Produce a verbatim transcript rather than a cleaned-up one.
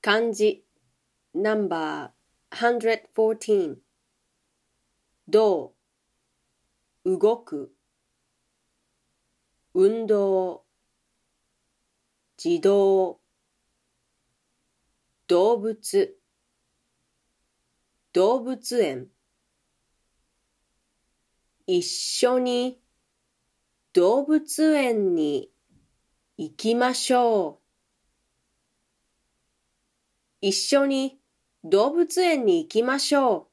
漢字 ナンバーひゃくじゅうよん動動く運動自動動物動物園一緒に動物園に行きましょう。一緒に動物園に行きましょう。